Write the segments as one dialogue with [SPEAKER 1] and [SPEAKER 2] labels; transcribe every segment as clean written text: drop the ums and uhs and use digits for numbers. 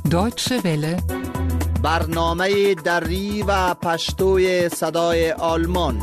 [SPEAKER 1] Deutsche Welle
[SPEAKER 2] برنامه دری و پشتوی صدای آلمان.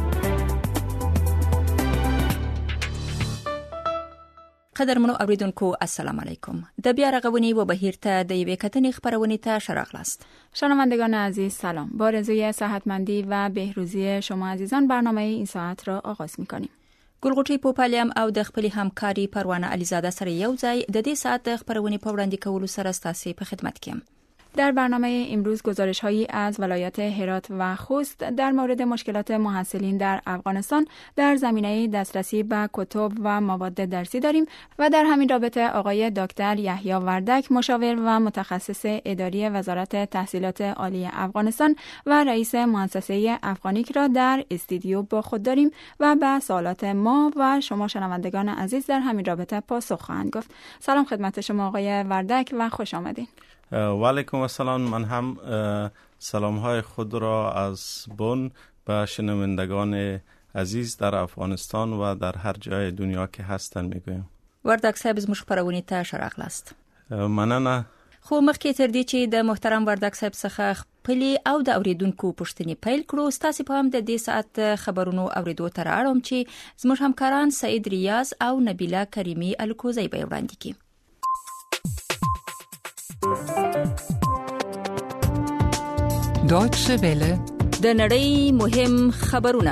[SPEAKER 3] قدرمنو اوریدونکو السلام علیکم. د بیا رغونی و بهیر ته د یوې کتنې خبرونې ته شراغلاست.
[SPEAKER 4] شنوندگان عزیز سلام. با آرزوی صحتمندی و بهروزی شما عزیزان برنامه این ساعت را آغاز می‌کنیم.
[SPEAKER 3] ګلغوټی پوپالیم او د خپل همکاري پروانه علیزاده سره یو ځای د دې ساعت د خبرونې په وړاندې کولو سره ستاسو په خدمت کې.
[SPEAKER 4] در برنامه امروز گزارش‌هایی از ولایات هرات و خوست در مورد مشکلات محصلین در افغانستان در زمینه دسترسی به کتب و مواد درسی داریم و در همین رابطه آقای دکتر یحیی وردک مشاور و متخصص اداری وزارت تحصیلات عالی افغانستان و رئیس مؤسسه افغانیک را در استودیو با خود داریم و به سوالات ما و شما شنوندگان عزیز در همین رابطه پاسخ خواهند گفت. سلام خدمت شما آقای وردک و خوش آمدید.
[SPEAKER 5] و علیکم السلام. من هم سلام های خود را از بن به شنوندگان عزیز در افغانستان و در هر جای دنیا که هستن میگویم.
[SPEAKER 3] وردک صاحب زموږ خبرونه ته شراغلاست.
[SPEAKER 5] مننه.
[SPEAKER 3] خو مخکې تر دې چې د محترم وردک صاحب څخه خپل او د اوریدونکو پوښتنې پیل کړو، ستاسو په هم د دې ساعت خبرونو اوریدو تر اړوم چې زموږ همکاران سعید ریاض او نبیله کریمی الکوزی به وړاندې کړي.
[SPEAKER 1] Deutsche Welle
[SPEAKER 3] د نړۍ مهم خبرونه.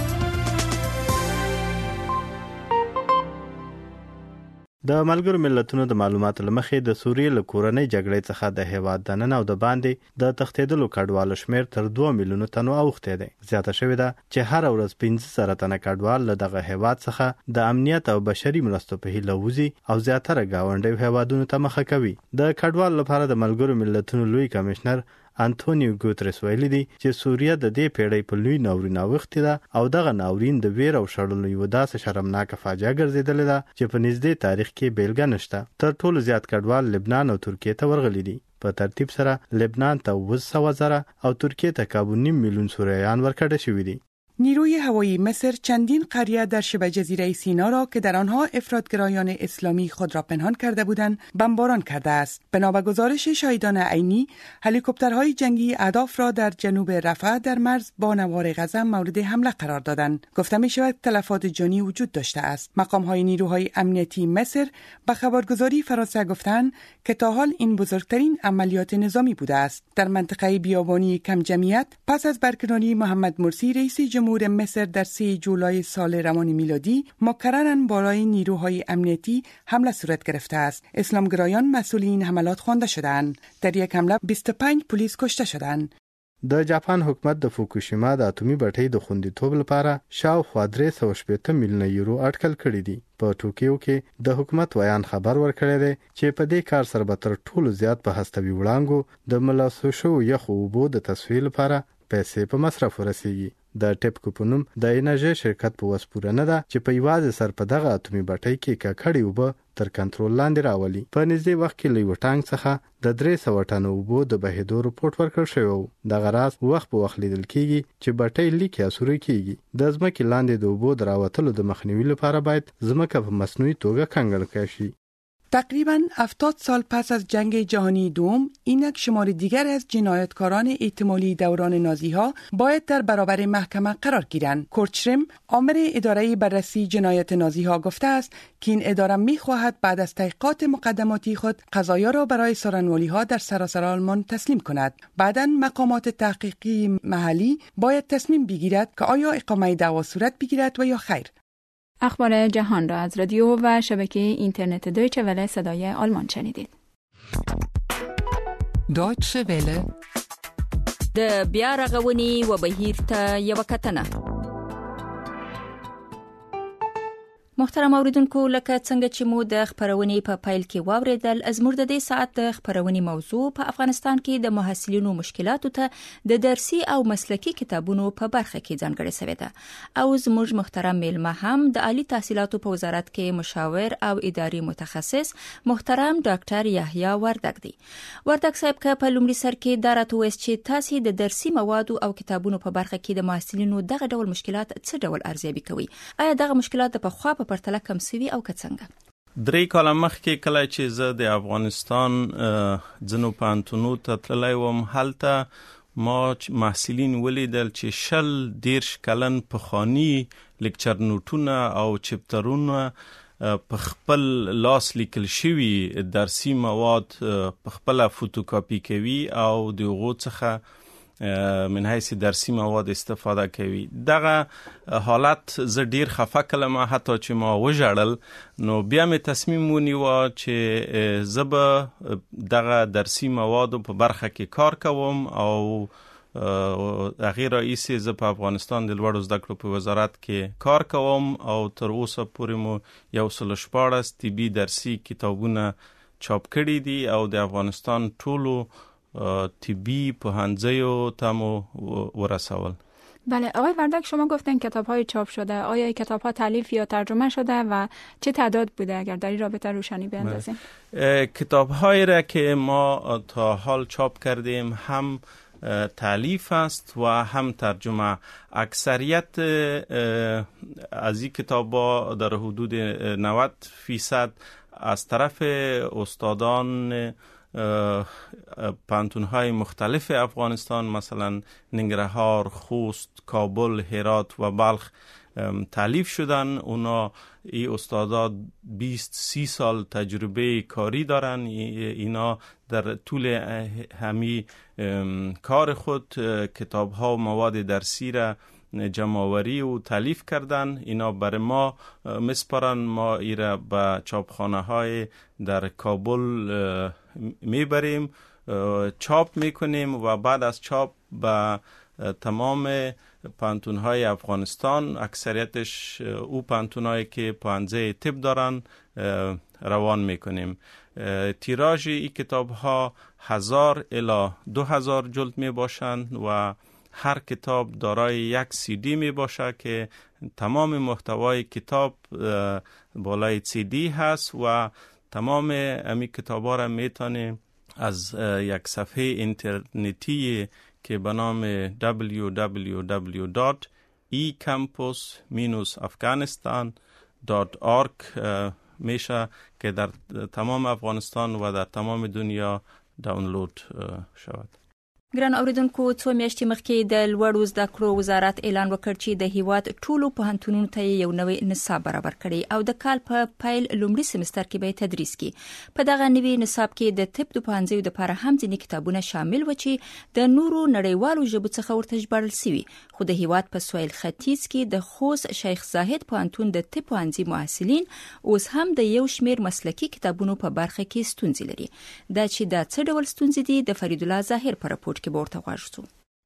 [SPEAKER 6] د ملګرو ملتونو د معلوماتو لمخې د سوریې له کورنۍ جګړې څخه د هیواد دننه او د باندې د تښتېدلو کډوالو شمېر تر 2 میلیونو تنو اوښتی دی. زیاته شوې ده چې هر ورځ 15 تنه کډوال له دغه هیواد څخه د امنیت او بشري مرستو په هیله وځي او زیاتره ګاونډي هیوادونو ته مخه کوي. د کډوال لپاره د ملګرو ملتونو لوی کمشنر انټونیو ګوتریس ویلي دی چې سوریه د دې پیړۍ په لوی ناورین اوښتې ده او دغه ناورین د ویر او شړلو یو داسې شرمناکه فاجعه ګرځېدلې ده چې په نږدې تاریخ کې بیلګه نشته. تر ټولو زیات کډوال لبنان او ترکیه ته ورغلي دي. په ترتیب سره لبنان ته 200,000 او ترکیه ته کابو 9 میلیون سوریایان ورکړل شوي دي.
[SPEAKER 7] نیروی هوایی مصر چندین قریه در شبه جزیره سینا را که در آنها افراطگرایان اسلامی خود را پنهان کرده بودند بمباران کرده است. بنا به گزارش شاهدان عینی، هلیکوپترهای جنگی اهداف را در جنوب رفح در مرز با نوار غزه مورد حمله قرار دادند. گفته می شود تلفات جانی وجود داشته است. مقام‌های نیروهای امنیتی مصر به خبرگزاری فرانسه گفتند که تا حال این بزرگترین عملیات نظامی بوده است. در منطقه بیابانی کم جمعیت پس از برکناری محمد مرسی رئیس جمهور مصر در 3 جولای سال روان میلادی مکرراً بالای نیروهای امنیتی حمله صورت گرفته است. اسلامگرایان مسئول این حملات خوانده شدند. در یک حمله 25 پلیس کشته شدند.
[SPEAKER 6] د جاپان حکومت د فوکوشیما د اتومي بټۍ د خوندیتوب لپاره شاوخوا 380 میلیونه یورو اټکل کړی دی. په ټوکیو کې د حکومت ویان خبر ورکړی دی چې په دې کار سره به تر ټولو زیات په هستوي وړانګو د ملاسو شو یخو اوبو د تصفیې لپاره پیسې په مصرف ورسیږي. د ټپکو په نوم د انرژي شرکت په وسپوره نه ده چې په یوازې سر په دغه اتومي بټۍ کې ککړې اوبه تر کنټرول لاندې راولي. په نږدې وخت کې له یو ټانک څخه د 300 ټنو اوبو د بهېدو رپورټ ورکړل شوی و. دغه راز وخت په وخت لیدل کېږي چې بټۍ لیک یا سوري کېږي. د ځمکې لاندې د اوبو د راوتلو د مخنیوي لپاره باید ځمکه په مصنوعي توګه کنګل کړل شي.
[SPEAKER 7] تقریباً 70 سال پس از جنگ جهانی دوم، اینک شمار دیگر از جنایتکاران احتمالی دوران نازی‌ها باید در برابر محکمه قرار گیرند. کورت شرم، آمر اداره بررسی جنایت نازی‌ها گفته است که این اداره می‌خواهد بعد از تحقیقات مقدماتی خود قضایا را برای سارنوالی‌ها در سراسر آلمان تسلیم کند. بعداً مقامات تحقیقی محلی باید تصمیم بگیرد که آیا اقامه دعوا صورت بگیرد و یا خیر.
[SPEAKER 4] اخبار جهان را از رادیو و شبکه اینترنت دویچه وله صدای آلمان شنیدید.
[SPEAKER 1] Deutsche Welle
[SPEAKER 3] د بیا رغونی و بهیر ته یو کتنه. محترم اوریدونکو، لکه څنګه چې مو د خبرونې په پایل کې واوریدل، زموږ د دې ساعت د خبرونې موضوع په افغانستان کې د محصلینو مشکلاتو ته د درسي او مسلکي کتابونو په برخه کې ځانګړې شوې ده. او زموږ محترم میلمه هم د عالی تحصیلاتو په وزارت کې مشاور او اداري متخصص محترم ډاکټر یحیی وردک دی. وردک صاحب که په لومړي سر کې دا راته وایي چې تاسو د درسي موادو او کتابونو په برخه کې د محصلینو دغه ډول مشکلات څه ډول ارزیابي کوي؟ آیا دغه مشکلات د پخوا په پرتله کم سوي او که څنګه؟
[SPEAKER 5] 3 کاله مخکې کله چې زه د افغانستان ځینو پوهنتونونو ته تللی وم، هلته ما محصلین ولیدل چې 10 کلن پخواني لیکچر نوټونه او چپټرونه په خپل لاس لیکل شوي درسي مواد په خپل فوتوکاپي کوي او د هغو څخه من حیث درسي مواد استفاده کوي. دغه حالت زه ډیر خفه کړم، حتی چې ما وژړل. نو بیا مې تصمیم ونیوه چې زه به دغه درسي موادو په برخه کې کار کوم او هغې رئیسې زه په افغانستان د لوړو زده کړو په وزارت کې کار کوم او تر اوسه پورې مو 114 طبي درسي کتابونه چاپ کړي دي او د افغانستان ټولو طبي پوهنځیو ته مو ورسول.
[SPEAKER 4] بله آقای وردک، شما گفتن کتاب‌های چاپ شده، آیا کتاب‌ها تالیف یا ترجمه شده و چه تعداد بوده؟ اگر در این رابطه روشنی بیندازیم.
[SPEAKER 5] کتاب‌هایی را که ما تا حال چاپ کردیم هم تالیف است و هم ترجمه. اکثریت از این کتاب‌ها در حدود 90% از طرف استادان پانتون‌های مختلف افغانستان، مثلا ننگرهار، خوست، کابل، هرات و بلخ تالیف شدن. اونا این استادا 20-30 سال تجربه کاری دارن. اینا در طول همی کار خود کتاب ها و مواد درسی را جمع‌آوری و تالیف کردن. اینا برای ما مسپارن، ما ایرا به چاپخانه های در کابل میبریم، چاپ میکنیم و بعد از چاپ به تمام پانتون‌های افغانستان، اکثریتش او پانتون‌هایی که پوهنځی طب دارن، روان میکنیم. تیراژ این کتاب‌ها 1000 الی 2000 جلد می باشند و هر کتاب دارای یک CD می باشه که تمام محتوای کتاب بالای CD هست و تمام امی کتاب‌ها را میتونیم از یک صفحه اینترنتی که به نام www.ecampus-afghanistan.org میشه که در تمام افغانستان و در تمام دنیا دانلود شود.
[SPEAKER 3] ګران اوریدونکو، 2 میاشتې مخکې د لوړو زده کړو وزارت اعلان وکړ چې د هیواد ټولو پوهنتونونو ته یو نوی نصاب برابر کړي او د کال په پیل لومړي سمستر کې به تدریس کی. په دغه نوي نصاب کې د طب د پوهنځیو لپاره هم ځینې کتابونه شامل و چې د نورو نړیوالو ژبو څخه ورته ژباړل شوي. خو د هیواد په سویل ختیځ کې د خوست شیخ زاهد پوهنتون د طب پوهنځي محصلین اوس هم د یو شمیر مسلکي کتابونو په برخه کې ستونزې لري. دا چې دا څه ډول ستونزې دي، د فرید الله ظاهر په راپور کې ورته غواړو.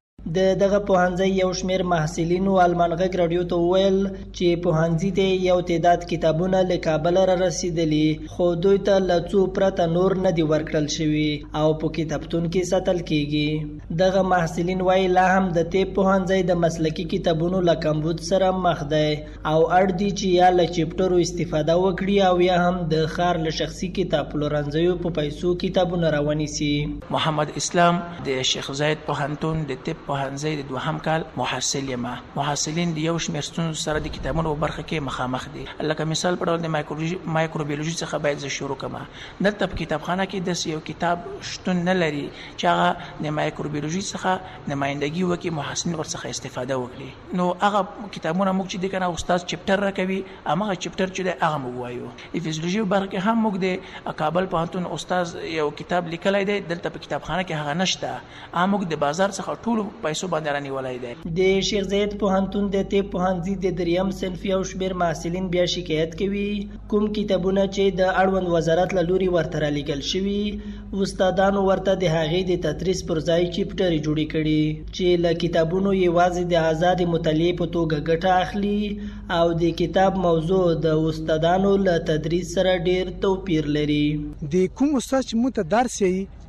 [SPEAKER 8] دغه پوهنځي یو شمیر محصلینو آلمانغږ رادیو ته ویل چې پوهنځي ته یو تعداد کتابونه له کابل را رسیدلي، خو دوی ته له څو پرته نور نه دي ورکړل شوي او په کتابتون کې ساتل کیږي. دغه محصلین وایي لا هم د طب پوهنځي د مسلکي کتابونو له کمبود سره مخ دی او اړ دي چې یا له چپټرو استفاده وکړي او یا هم د ښار له شخصي کتاب پلورنځیو په پیسو کتابونه راونیسي.
[SPEAKER 9] محمد اسلام د شیخ زاید پوهنتون د طب پوهنځي د دوهم کال محصل یم. محصلین د یو شمېر ستونزو سره د کتابونو په برخه کې مخامخ دي. لکه مثال په ډول د مایکروبیولوژي څخه باید زه شروع کړم. دلته په کتابخانه کې داسې یو کتاب شتون نه لري چې هغه د مایکروبیولوژي څخه نمایندګي وکړي، محصلین ورڅخه استفاده وکړي. نو هغه کتابونه موږ چې د کنه استاد چپټر راکوي، هغه چپټر چې د هغه موږ وایو. د فزیولوژي په برخه کې هم موږ د کابل پوهنتون استاد یو کتاب لیکلی دی، دلته په کتابخانه کې هغه نشته. موږ د بازار څخه ټول پیسو باندې رانیولای دی.
[SPEAKER 8] د شیخ زاید پوهنتون د طب پوهنځي د دریم صنف یو شمیر محصلین بیا شکایت کوي کوم کتابونه چې د اړوند وزارت له لوري ورته رالیږل شوي، استادانو ورته د هغې د تدریس پر ځای چپټرې جوړې کړي چې له کتابونو یوازې د آزاد مطالعې په توګه ګټه اخلي او د کتاب موضوع د استادانو له تدریس سره ډیر توپیر لري.
[SPEAKER 10] د کوم استاد چې مو ته درس یې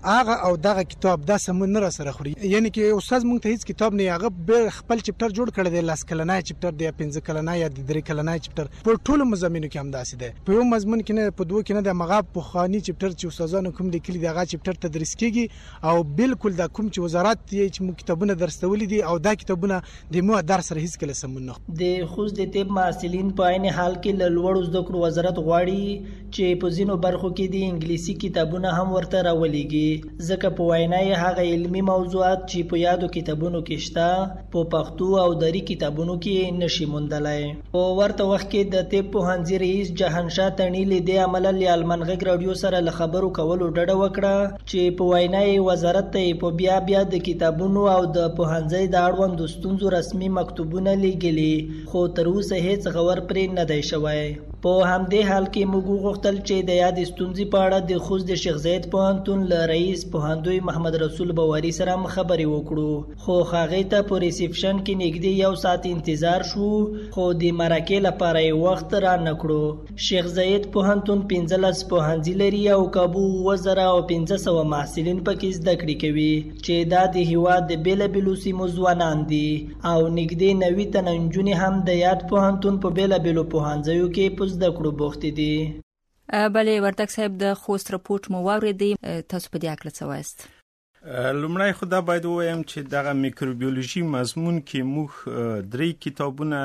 [SPEAKER 10] هغه او دغه کتاب دا سمون نه سره خوري. یعنی کې استاد مونږ ته هیڅ کتاب نه هغه به خپل چپټر جوړ کړی دی، لاس کلنای چپټر دی، 15 کلنای یا 3 کلنای چپټر په ټولو مضامینو کې هم داسې دی. په یو مضمون کې نه، په دوه کې نه، د مغاب په خاني چپټر چې استادانو کوم لیکلي دی هغه چپټر تدریس کیږي او بالکل دا کوم چې وزارت یې چې مو کتابونه درستولي دي او دا کتابونه د مو درس سره هیڅ کله سمون نه.
[SPEAKER 8] د خوست د طب محصلین په عین حال کې له لوړو زده کړو وزارت غواړي چې په ځینو برخو کې د انګلیسي کتابونه هم ورته راولېږي، ځکه په وینا یې هغه علمي موضوعات چې په یادو کتابونو کې شته په پښتو او دري کتابونو کې نشي موندلای. په ورته وخت کې د طب پوهنځي رئیس جهانشاه تڼي له دې عمله له المنغږ رادیو سره له خبرو کولو ډډه وکړه چې په وینا یې وزارت ته په بیا د کتابونو او د پوهنځي د اړوندو ستونزو رسمي مکتوبونه لیږلي، خو تر اوسه هیڅ غور پرې نه دی شوی. په همدې حال کې موږ غوښتل چې د یاد ستونزې په اړه د خوست د شیخ زاید پوهنتون له رئیس پوهندوی محمد رسول بواري سره خبرې وکړو، خو هغې ته په ریسپشن کې نږدې 1 ساعت انتظار شو، خو د مرکې لپاره یې وخت را نه کړو. شیخ زاید پوهنتون 15 پوهنځي لري او کابو 2500 محصلین پکې زده کړې کوي چې دا د هیواد د بیلابیلو سیمو ځوانان دي او نږدې 90 تنه نجونې هم د یاد پوهنتون په بیلابیلو پوهنځیو کې په زده کړو بوخت دي.
[SPEAKER 3] بلې وردګ صاحب د خوست رپورټ مو واورېدی، تاسو په دې اړه څه وایاست؟
[SPEAKER 5] لومړی خو دا باید ووایم چې دغه میکروبیولوژي مضمون کې موږ 3 کتابونه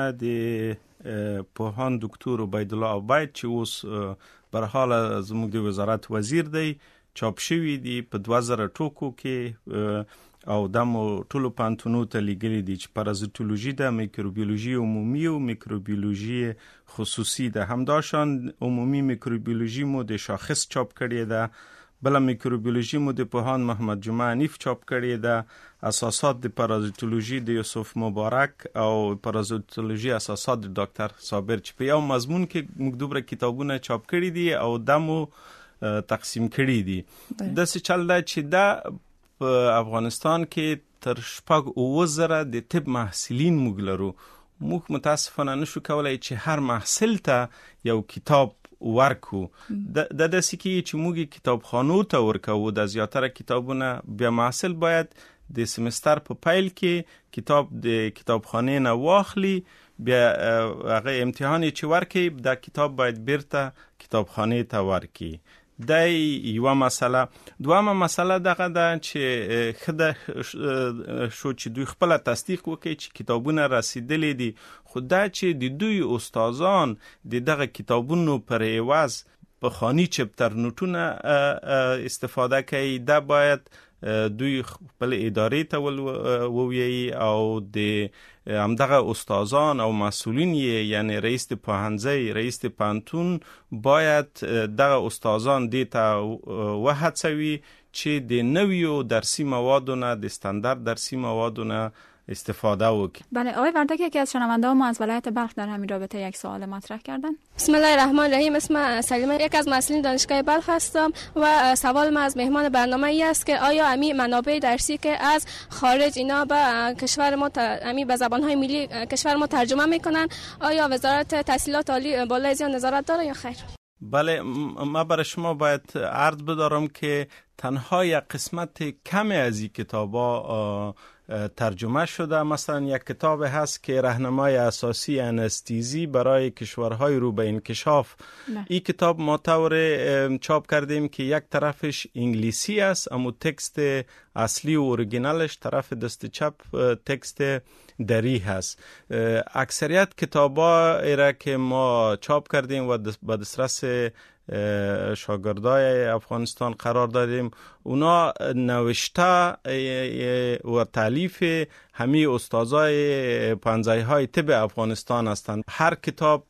[SPEAKER 5] د پوهاند دکتور عبیدالله عبید چې اوس برحال زموږ د وزارت وزیر دی چاپ شوي دي په 2000 ټوکو کې او دا مو ټولو پوهنتونونو ته لیږلي دي چې پارازیتولوژي ده، میکروبیولوژي عمومي او میکروبیولوژي خصوصي ده. همداشان عمومي میکروبیولوژي مو د شاخص چاپ کړې ده، بله میکروبیولوژي مو د پوهاند محمد جمعه حنیف چاپ کړې ده، اساسات د پارازیتولوژي د یوسف مبارک او پارازیتولوژي اساسات د ډاکټر صابر چې په یو مضمون کې موږ دومره کتابونه چاپ کړي دي او دا مو تقسیم کړي دي. داسې چل ده چې دا په افغانستان کې تر 6,000 د طب محصلین موږ لرو. موږ متاسفانه نشو کولای چې هر محصل ته یو کتاب ورکو. د داسې کې چې موږ کتابخانو ته ورکو، د زیاتره کتابونه بیا محصل باید د سمستر په پیل کې کتاب د کتابخانې نه واخلي، بیا هغه امتحان چې ورکي دا کتاب باید بیرته کتابخانې ته ورکي. دا یو مسله. دوامه مسله دغه ده چې خده شو چې دوی خپل تصدیق وکړي چې کتابونه رسیدلي دي، خو دا چې د دوی استادان د دغه کتابونو پر عوض په خاني چپټر نوټونه استفاده کوي، دا باید دوی خپل ادارې ته وویي او د همدغه استادان او مسئولین یعنی رئیس پوهنځی، رئیس پوهنتون باید دغه استادان دې ته وهڅوي چې د نویو درسي موادونه، د استاندارد درسي موادونه استفاده وکړي.
[SPEAKER 4] بله، آقای وردک یکی از شنونده‌ها ما از ولایت بلخ در همین رابطه یک سوال مطرح کردن.
[SPEAKER 11] بسم الله الرحمن الرحیم. اسم سلیمه، یک از محصلین دانشگاه بلخ هستم و سوال ما از مهمان برنامه ای است که آیا امی منابع درسی که از خارج اینا به کشور ما امی به زبان‌های ملی کشور ما ترجمه میکنن، آیا وزارت تحصیلات عالی بالای زیان نظارت داره یا خیر؟
[SPEAKER 5] بله، ما برای شما باید عرض بدارم که تنها یک قسمت کمی از این کتابا ترجمه شده. مثلا یک کتاب هست که راهنمای اساسی انستیزی برای کشورهای رو به انکشاف. این کتاب ما طور چاپ کردیم که یک طرفش انگلیسی است، اما تکست اصلی و اورگینالش طرف دست چپ تکست دری هست. اکثریت کتابا را که ما چاپ کردیم و به دسترس شاگردای افغانستان قرار دادیم، اونا نوشته و تالیف همه استادای پانزایهای طب افغانستان هستند. هر کتاب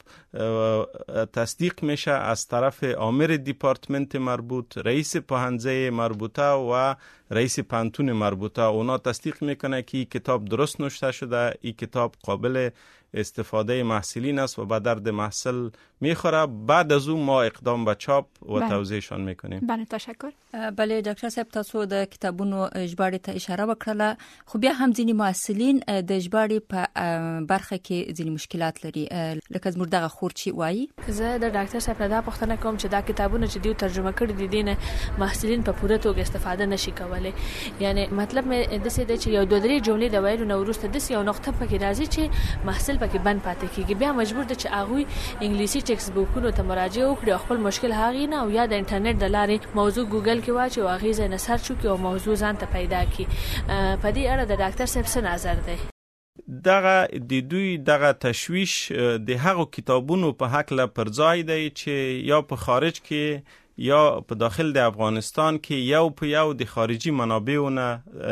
[SPEAKER 5] تصدیق میشه از طرف آمر دیپارتمنت مربوط، رئیس پوهنځی مربوطه و رئیس پوهنتون مربوطه. اونا تصدیق میکنه که این کتاب درست نوشته شده، این کتاب قابل استفاده محصلین است و به درد محصل میخوره. بعد از اون ما اقدام به چاپ و توزیعشان میکنیم.
[SPEAKER 4] بله تشکر.
[SPEAKER 3] بله ډاکټر صاحب تاسو د کتابونو ژباړې ته اشاره وکړه، خو بیا هم ځینې محصلین د ژباړې په برخه کې ځینې مشکلات لري، لکه زموږ دغه خور چې وایي.
[SPEAKER 12] زه د ډاکټر صاحب نه دا پوښتنه کوم چې دا کتابونه چې دیو ترجمه کړي دي دینه محصلین په پوره توګه استفاده نشي کولای. یعنی مطلب مې د څه دی چې یو دوه درې جملې د ویلو نه وروسته د یو نقطه پکې راځي چې محصل پکې بند پاتې کیږي، بیا مجبور دی چې هغه انګلیسي ټیکست بوکونو ته مراجعه وکړي، خپل مشکل هغه نه او یا د انټرنیټ د لارې موضوع ګوګل کې واچي او هغه ځای نه سرچ وکړي او موضوع ځان ته پیدا کړي. په دې اړه د ډاکټر صاحب څه نظر دی؟
[SPEAKER 5] دغه د دوی دغه تشویش د هغو کتابونو په حق له پر ځای دی چې یا په خارج کې یا په داخل د افغانستان کې یو په یو د خارجي منابعونه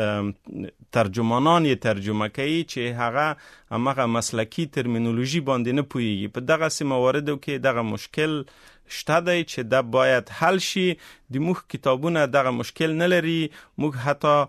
[SPEAKER 5] ترجمانان یې ترجمه کوي چې هغه همغه مسلکی ترمینولوژي باندې نه پوهیږي. په دغه مواردو کې دغه مشکل شته دی چې دا باید حل شي. د موږ کتابونه دغه مشکل نه لري، موږ حتی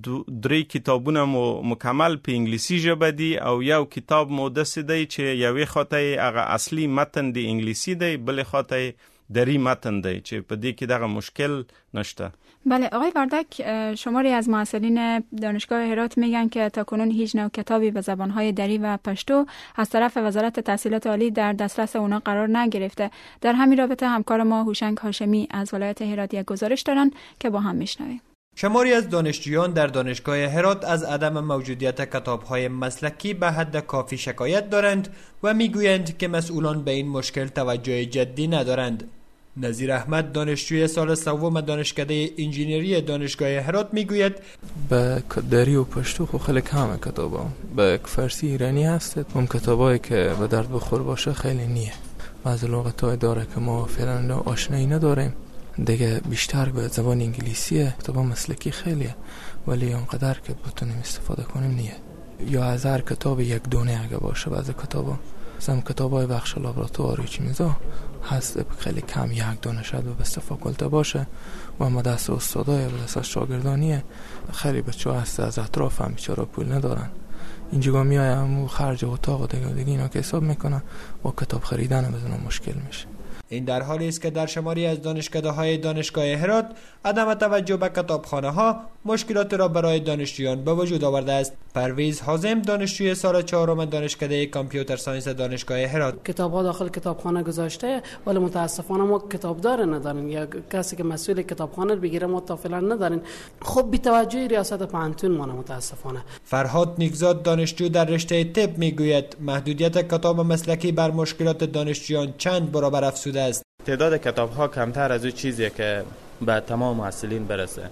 [SPEAKER 5] 3 کتابونه مکمل په انګلیسي ژبه دي او یو کتاب مو داسې دی چې یوې خواته هغه اصلي متن د انګلیسي دی، بلې خواته دری متن دی چې په دې کې دغه مشکل نشته.
[SPEAKER 4] بله آقای وردک، شماری از محصلین دانشگاه هرات میگن که تاکنون هیچ نوع کتابی به زبانهای دری و پشتو از طرف وزارت تحصیلات عالی در دسترس اونا قرار نگرفته. در همین رابطه همکار ما هوشنگ هاشمی از ولایت هرات یک گزارش دارن که با هم میشنویم.
[SPEAKER 13] شماری از دانشجویان در دانشگاه هرات از عدم موجودیت کتاب‌های مسلکی به حد کافی شکایت دارند و میگویند که مسئولان به این مشکل توجه جدی ندارند. نظیر احمد دانشجوی سال سوم دانشکده انجینری دانشگاه هرات میگوید
[SPEAKER 14] به دری و پشتو خو خیلی کمه کتابا، به فارسی ایرانی هست، اون کتابایی که به درد بخور باشه خیلی نیه. بعضی لغت‌های داره که ما فعلا آشنایی نداریم، دیگه بیشتر به زبان انگلیسیه. کتابا مسلکی خیلیه ولی اونقدر که بتونیم استفاده کنیم نیه. یا از هر کتاب یک دونه اگه باشه، بعضی کتابا مثلا کتابای بخش لابراتواری چی میزا هست خیلی کم، یک دونه شاید به فاکولته باشه و اما دست استادای و دست شاگردانیه. خیلی بچه‌ها هست از اطراف هم بیچاره پول ندارن، اینجا میایم خرج اتاق و دیگه اینا که حساب میکنن و کتاب خریدن بدون مشکل میشه.
[SPEAKER 13] این در حالی است که در شماری از دانشکده‌های دانشگاه هرات عدم توجه به کتابخانه‌ها مشکلات را برای دانشجویان به وجود آورده است. پرویز حازم دانشجوی سال 4 دانشکده کامپیوتر ساینس دانشگاه هرات:
[SPEAKER 15] کتاب‌ها داخل کتابخانه گذاشته ولی متاسفانه ما کتابدار نداریم یا کسی که مسئول کتابخانه بگیره ما تا فعلا نداریم. خب بی‌توجهی ریاست پانتون ما متاسفانه.
[SPEAKER 13] فرهاد نیکزاد دانشجو در رشته طب میگوید محدودیت کتاب مسلکی بر مشکلات دانشجویان چند برابر افزوده است.
[SPEAKER 16] تعداد کتاب‌ها کمتر از اون چیزیه که به تمام محصلین برسه.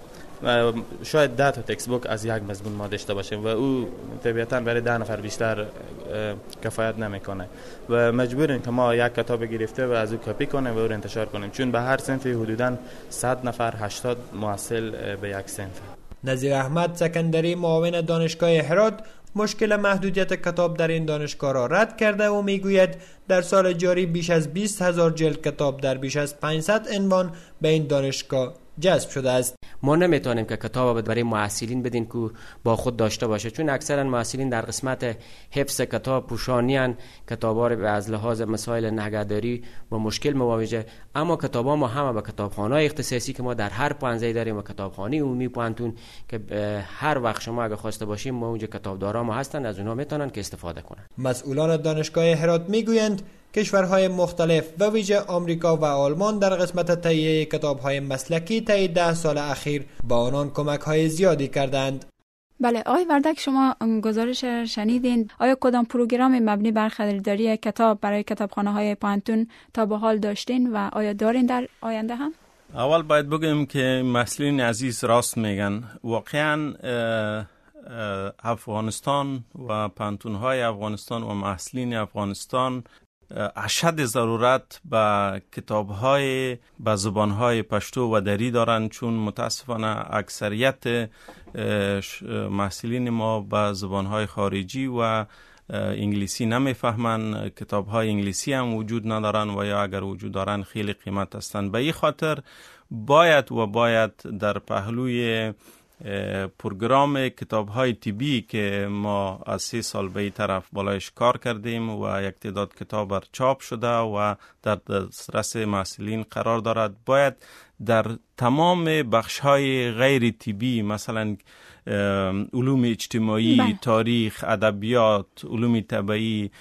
[SPEAKER 16] شاید 10 تا تکست بوک از یک مضمون ما داشته باشیم و او طبیعتاً برای 10 نفر بیشتر کفایت نمیکنه و مجبوریم که ما یک کتاب گرفته و از او کپی کنیم و او انتشار کنیم، چون به هر صنفی حدوداً 100 نفر 80 محصل به یک صنف.
[SPEAKER 13] نظیر احمد سکندری معاون دانشگاه هرات مشکل محدودیت کتاب در این دانشگاه را رد کرده و میگوید در سال جاری بیش از 20,000 جلد کتاب در بیش از 500 عنوان به این دانشگاه جذب شده است.
[SPEAKER 17] ما نمیتونیم که کتاب برای محصلین بدین که با خود داشته باشه، چون اکثرا محصلین در قسمت حفظ کتاب پوشانیان کتابا رو از لحاظ مسائل نگهداری با مشکل مواجه. اما کتابا ما همه به کتابخانه‌های اختصاصی که ما در هر پانزه داریم و کتابخانه عمومی پانتون که هر وقت شما اگه خواسته باشیم ما اونجا کتابدارا ما هستن، از اونها میتونن که استفاده کنن.
[SPEAKER 13] مسئولان دانشگاه هرات میگویند کشورهای مختلف و ویژه آمریکا و آلمان در قسمت تهیه کتاب‌های مسلکی طی 10 سال اخیر با آنان کمک‌های زیادی کردند.
[SPEAKER 4] بله آقای وردک، شما گزارش شنیدین. آیا کدام پروگرام مبنی بر خریداری کتاب برای کتابخانه‌های پانتون تا به حال داشتین و آیا دارین در آینده هم؟
[SPEAKER 5] اول باید بگم که مسئولین عزیز راست میگن. واقعاً افغانستان و پانتون‌های افغانستان و محصلین افغانستان اشد ضرورت به کتاب‌های به زبان‌های پشتو و دری دارند، چون متاسفانه اکثریت محصلین ما به زبان‌های خارجی و انگلیسی نمیفهمند. کتاب‌های انگلیسی هم وجود ندارن و یا اگر وجود دارن خیلی قیمت هستند. به این خاطر باید در پهلوی پروگرام کتاب های طبی که ما از 3 سال به این طرف بالایش کار کردیم و یک تعداد کتاب بر چاپ شده و در دسترس محصلین قرار دارد، باید در تمام بخش های غیر طبی، مثلا علوم اجتماعی، تاریخ، ادبیات، علوم طبیعی،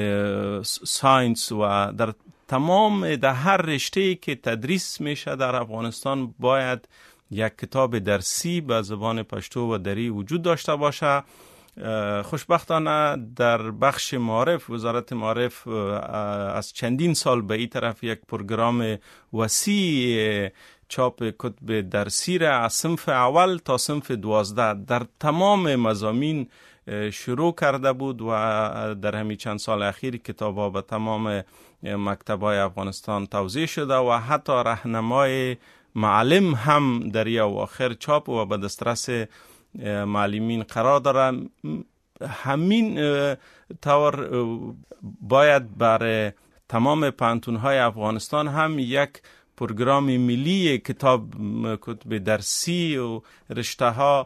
[SPEAKER 5] ساینس و در تمام در هر رشته‌ای که تدریس میشه در افغانستان باید یک کتاب درسی به زبان پشتو و دری وجود داشته باشه. خوشبختانه در بخش معارف، وزارت معارف از چندین سال به این طرف یک پروگرام وسیع چاپ کتب درسی را از صنف اول تا صنف 12 در تمام مضامین شروع کرده بود و در همین چند سال اخیر کتاب‌ها به تمام مکتب‌های افغانستان توزیع شده و حتی راهنمای معلم هم در اواخر چاپ و به دسترس معلمین قرار داره. همین طور باید برای تمام پانتون‌های افغانستان هم یک پروگرام ملی کتب درسی و رشته ها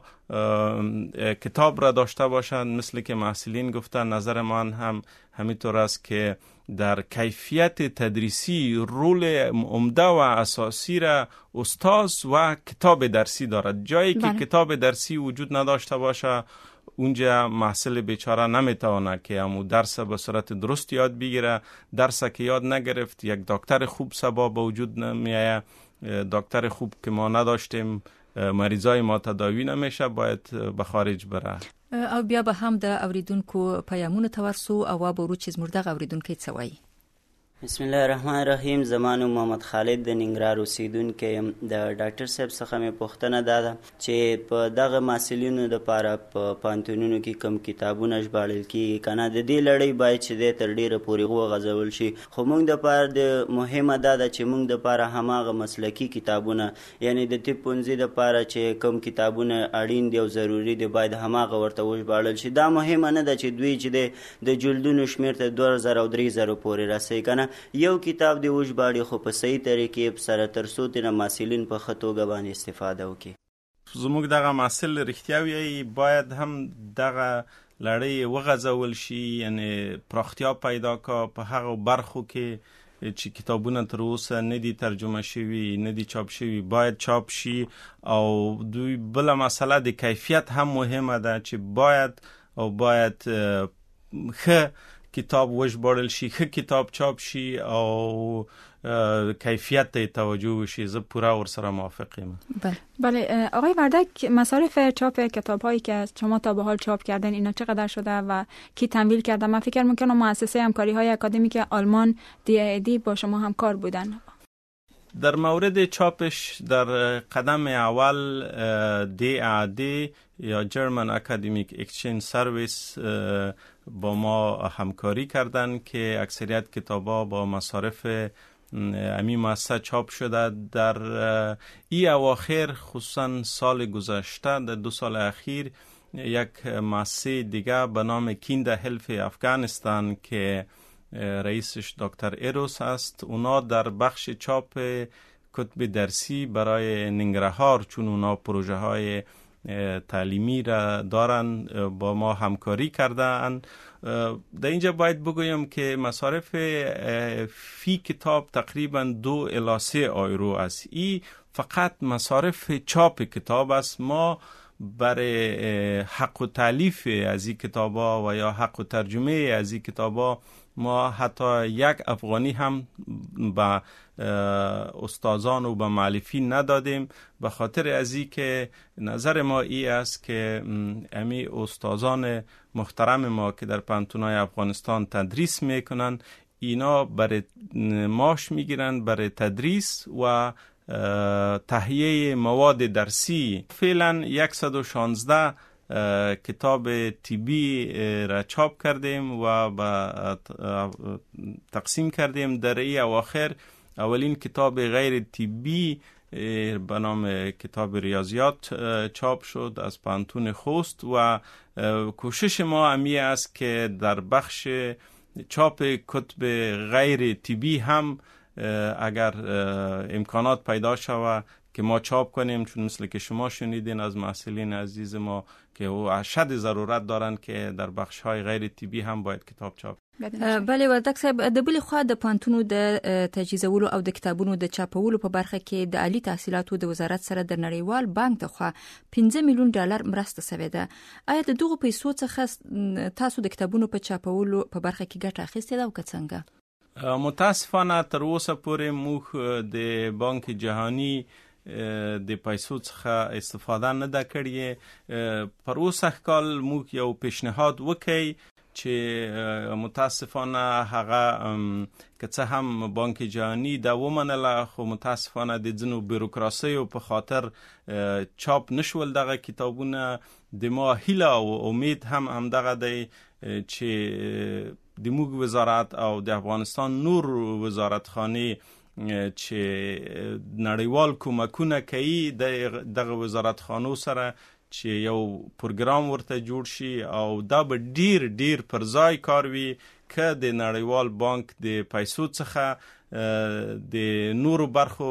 [SPEAKER 5] کتاب را داشته باشند. مثل که محصلین گفتن، نظر من هم همینطور است که در کیفیت تدریسی رول عمده و اساسی را استاد و کتاب درسی دارد. جایی که کتاب درسی وجود نداشته باشه اونجا محصل بیچاره نمیتونه که همو درس به صورت درست یاد بگیره. درس که یاد نگرفت یک دکتر خوب سبا به وجود نمیایه. دکتر خوب که ما نداشتیم، مریضای ما تداوی نمیشه، باید به خارج بره.
[SPEAKER 3] او بیا به هم د اوریدونکو پیامونه تورسو او برو چې زموږ د اوریدونکو څه وایي.
[SPEAKER 18] بسم الله الرحمن الرحیم. زمانو محمد خالد د ننګرهار اوسیدونکی یم. د ډاکټر صاحب څخه مې پوښتنه ده چې په دغه محصلینو لپاره په پوهنتونونو کې کوم کتابونه ژباړل کیږي کنه، د دې لړۍ باید چې د تر ډیره پورې وغځول شي. خو موږ د پاره د مهمه ده چې موږ د پاره هماغه مسلکی کتابونه، یعنی د طب پونځي د پاره چې کوم کتابونه اړین دي او ضروری دي باید هماغه ورته وژباړل شي. دا مهمه نه ده چې دوی چې د جلدونو شمیر ته 2000 او 3000 پورې رسي کنه. یو کتاب دی وژباړي خو په صحیح طریقې سره تر څو تنه محصلین په ښه توګه باندې استفاده وکړي.
[SPEAKER 5] زموږ دغه محصل رښتیا وایي باید هم دغه لړۍ وغځول شي، یعنی پراختیا پیدا کا په هغه برخو کې چې کتابونه تر اوسه ندي ترجمه شوي، ندي چاپ شوي، باید چاپ شي. او دوی بل مسئله د کیفیت هم مهمه ده چې باید ښه کتاب وژباړل شي، ښه کتاب چاپ شي او کیفیت ته توجه وشي. زه پورا ورسره موافق یم.
[SPEAKER 4] بله آقای وردک، مصارف چاپ کتاب‌هایی که شما تا به حال چاپ کردن اینا چقدر شده و کی تمویل کرده؟ من فکر می‌کنم مؤسسه همکاری‌های اکادمیک آلمان DAAD با شما همکار بودن.
[SPEAKER 5] در مورد چاپش در قدم اول DAAD یا German Academic Exchange Service با ما همکاری کردن که اکثریت کتابا با مصارف امی مؤسسه چاپ شده. در ای اواخر خصوصا سال گذشته، در 2 سال اخیر، یک مؤسسه دیگه به نام کیند هلف افغانستان که رئیسش دکتر ایروس است، اونا در بخش چاپ کتب درسی برای ننگرهار، چون اونا پروژه های تعلیمی را دارن، با ما همکاری کردن. در اینجا باید بگویم که مصارف فی کتاب تقریبا 2 الی 3 یورو است. این فقط مصارف چاپ کتاب است. ما برای حق و تالیف از این کتابا و یا حق و ترجمه از این کتابا ما حتی 1 افغانی هم به استادان و به مؤلفین ندادیم، به خاطر از این که نظر ما ای است که امی استادان محترم ما که در پانتونای افغانستان تدریس میکنن، اینا برای معاش میگیرن برای تدریس و تهیه مواد درسی. فعلا 116 کتاب طبی را چاپ کردیم و تقسیم کردیم. در ای اواخر اولین کتاب غیر طبی به نام کتاب ریاضیات چاپ شد از پانتون خوست و کوشش ما امی است که در بخش چاپ کتب غیر طبی هم اگر امکانات پیدا شود که ما چاپ کنیم، چون مثل که شما شنیدین از محصلین عزیز ما که او اشد ضرورت دارن که در بخش‌های غیر طبی هم باید کتاب چاپ.
[SPEAKER 3] بله وردک صاحب، د بل خوا د پانتونو د تجهیزولو او د کتابونو د چاپولو په برخه کې د عالی تحصیلاتو د وزارت سره د نړیوال بانک ته خوا 15 میلیون ډالر مرسته شوې ده. آیا د دغه پیسو څخه تاسو د کتابونو په چاپولو په برخه کې ګټه اخیستې ده او که څنګه؟
[SPEAKER 5] متاسفانه تر اوسه پورې موږ د بانک جهانی د پیسو څخه استفاده نه ده کړې. پر اوسه کال موږ یو پیشنهاد وکړ چې متاسفانه هغه که څه هم بانک جهانی دا ومنله، خو متاسفانه د ځینو بیروکراسیو په خاطر چاپ نشول دغه کتابونه. د ما هیله او امید هم دغه دی چې د موږ وزارت او د افغانستان نور وزارتخانه چې نړیوال کومکونه کوي دغه وزارتخانو سره چې یو پروګرام ورته جوړ شي او دا به ډیر پر ځای کار وي که د نړیوال بانک د پیسو څخه د نورو برخو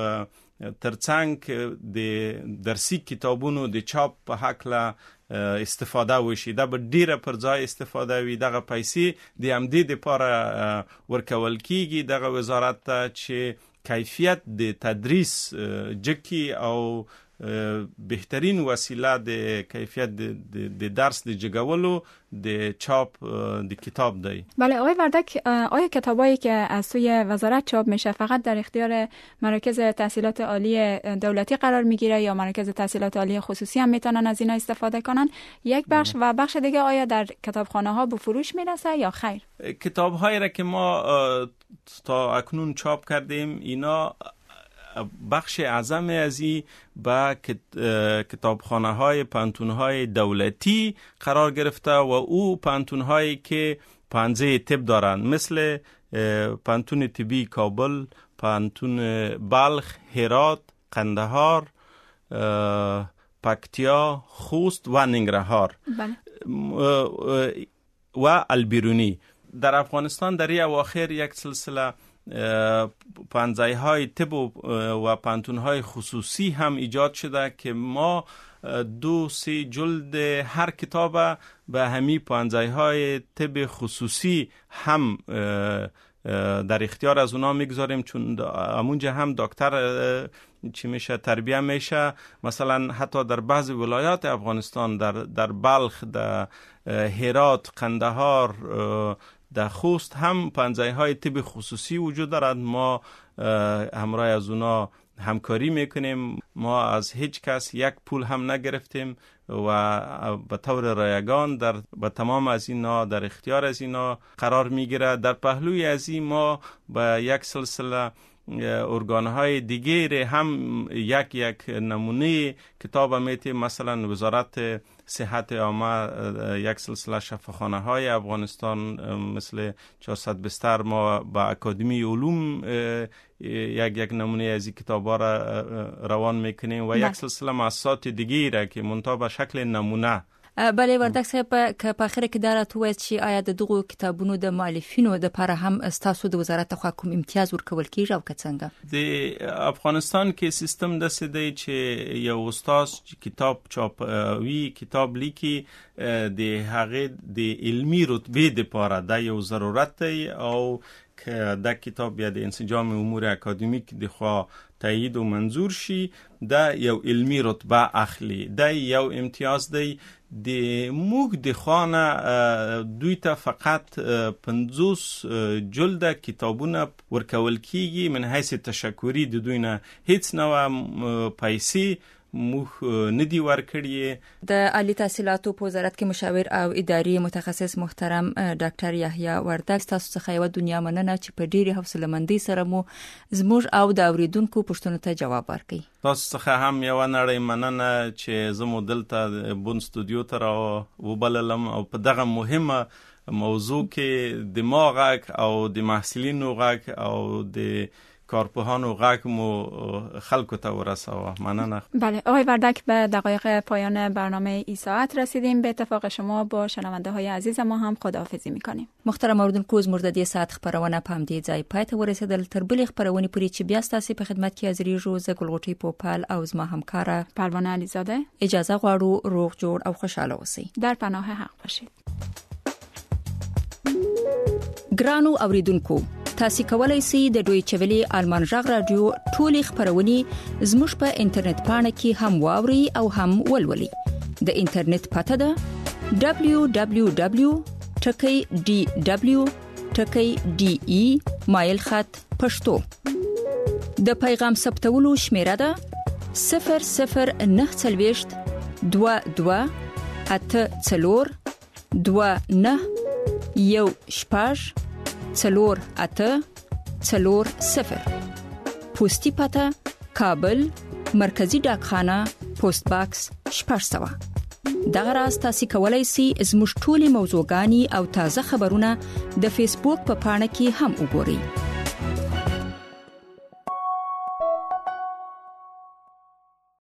[SPEAKER 5] ترڅنګ د درسي کتابونو د چاپ په هکله استفاده وشي. دا به ډیره پر ځای استفاده وي. دغه پیسې د همدې دپاره ورکول کیږي دغه وزارت ته چې کیفیت د تدریس جکی او بهترین وسیله د کیفیت د درس د جگولو د چاپ د کتاب دی.
[SPEAKER 4] بله آقای وردک، آیا کتابایی که از سوی وزارت چاپ میشه فقط در اختیار مراکز تحصیلات عالی دولتی قرار میگیره یا مراکز تحصیلات عالی خصوصی هم میتونن از اینا استفاده کنن؟ یک بخش و بخش دیگه آیا در کتابخانه ها به فروش میرسه یا خیر؟
[SPEAKER 5] کتاب هایی را که ما تا اکنون چاپ کردیم اینا بخش اعظم از این با کتابخانه های پانتون های دولتی قرار گرفته و او پانتون هایی که پانزه طب دارند، مثل پانتون طبی کابل، پانتون بلخ، هرات، قندهار، پکتیا، خوست و ننگرهار و البیرونی. در افغانستان در این اواخر یک سلسله پانزه های طب و پانتون های خصوصی هم ایجاد شده که ما 2-3 جلد هر کتاب به همی پانزه های طب خصوصی هم در اختیار از اونا میگذاریم، چون همونجا هم دکتر چی میشه تربیه میشه. مثلا حتی در بعض ولایات افغانستان در بلخ، در هرات، قندهار، در خوست هم پانزه های طب خصوصی وجود دارد. ما همراه از اونا همکاری میکنیم. ما از هیچ کس یک پول هم نگرفتیم و به طور رایگان به تمام از اینا در اختیار از اینا قرار میگیره. در پهلوی از این ما به یک سلسله ارگانهای دیگر هم یک نمونه کتاب میتیم. مثلا وزارت صحت عامه یک سلسله شفاخانه های افغانستان مثل 400 بستر ما با اکادمی علوم یک نمونه از این کتابا را روان میکنیم و یک سلسله مؤسسات دیگه را که منتها به شکل نمونه.
[SPEAKER 3] بله وردک صاحب، که په اخر کې دا راته چې آیا د دغو کتابونو د مؤلفینو لپاره هم ستاسو د وزارت خوا کوم امتیاز ورکول کیږي او که څنګه؟
[SPEAKER 5] د افغانستان کې سیستم داسې دی چې یو استاد کتاب چاپوي، کتاب لیکي، د هغه د علمي رتبه لپاره دا یو ضرورت دی او که دا کتاب یا د انسجام امور اکادمیک د خوا تایید و منظور شي دا یو علمی رتبه اخلي. دا یو امتیاز دی. د موږ د خوانه دوی ته فقط 50 جلد کتابونه ورکول کیږي. من حیث تشکری د دوی نه هیڅ نوع پیسې موږ ندی ورکړی.
[SPEAKER 3] د عالی تحصیلاتو په وزارت کې مشاور او اداري متخصص محترم ډاکټر یحیی وردک، تاسو څخه یو دنیا مننه چې په ډیره حوصله‌مندۍ سره مو زموږ او د اوریدونکو پوښتنو ته جواب ورکړي.
[SPEAKER 5] تاسو څخه هم یو نړۍ مننه چې زمو دلته بون استودیو ته را وبللم او په دغه مهمه موضوع کې دماغ او د محصلینو غږ او د کارپوهانو غږ مو خلکو ته ورسوه. مننه.
[SPEAKER 4] بله آقای وردک، به دقایق پایان برنامه ای ساعت رسیدیم. به اتفاق شما با شنونده های عزیز ما هم خداحافظی میکنیم.
[SPEAKER 3] محترم اوریدونکو، از مرددي ساعت خبرونه په همدې ځای پای ته ورسېدل. تر بلې خبرونې پورې چې بیا ستاسو په خدمت کې حاضرېږو، زه ګلغوټۍ پوپل او زما همکاره
[SPEAKER 4] پروانه علیزاده
[SPEAKER 3] اجازه غواړو روغ جوړ او خوشاله اوسئ.
[SPEAKER 4] در پناه حق باشید.
[SPEAKER 3] ګرانو اوریدونکو، تاسو کولای شئ د دوی چویلي آلمان ژغ رادیو ټولې خبرونه زموږ په انټرنیټ پاڼه کې هم واوري او هم ولولي. د انټرنیټ پته ده www.dw.de/پښتو. د پیغام ثبتولو شمیره ده 0090 22 84 29 1840. پوسټی پته کابل، مرکزی ډاکخانه، پوسټ باکس 600. دغه راز تاسو کولای شئ زموږ ټولي موضوعګانی او تازه خبرونه د فیسبوک په پاڼه کې هم وګورئ.